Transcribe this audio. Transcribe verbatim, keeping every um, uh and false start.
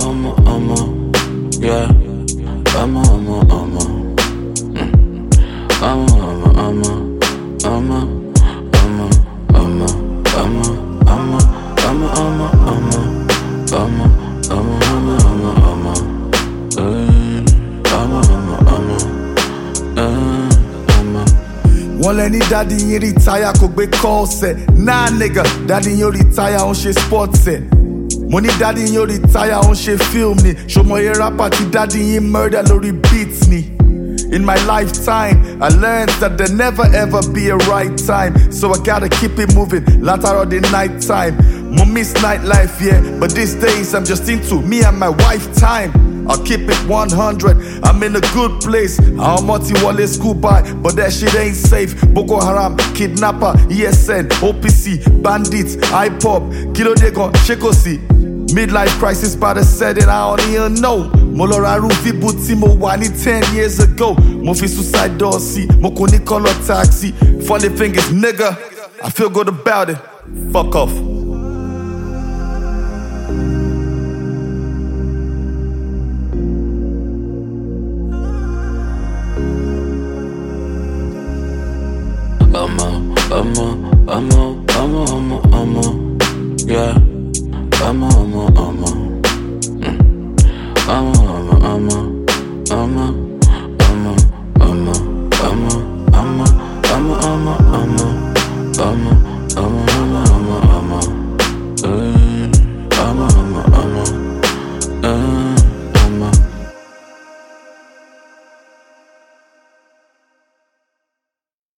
I'm a, I'm a, yeah. I'm a, I'm a, I'm a. I'm a, I'm a, I'm a, I'm a, I'm a, I'm a, I'm a, I'm a, I'm a, I'm a, I'm a, I'm a, I'm a, I'm a, I'm a, I'm a, Wọ́n lẹ́ni daddy yín retire kò gbé calls ẹ̀. Nah nigga, daddy yín retire ó ń ṣe sports ẹ̀. Mo ní daddy yín retire ó ń ṣe film ni. Ṣòmọye rapper tí daddy yín murder lórí beats ni. In my lifetime, I learned that there never ever be a right time. So I gotta keep it moving, later on the night time. Mo miss nightlife, yeah, but these days I'm just into me and my wife time. I'll keep it one hundred, I'm in a good place. I'm multi-wallet school by, but that shit ain't safe. Boko Haram, kidnapper, E S N, O P C, bandits, I P O P, Kilo Degon, Shekosi. Midlife crisis by the setting, I don't even know. Molora Rufi Buti mo wani ten years ago. Mo fi suicide door see, mo koni color taxi. Funny thing is, nigga, I feel good about it. Fuck off. I'm a, I'm a, I'm a, I'm a, I'm a, I'm a, yeah. I'm a, I'm a, I'm a, I'm a, I'm a, I'm a.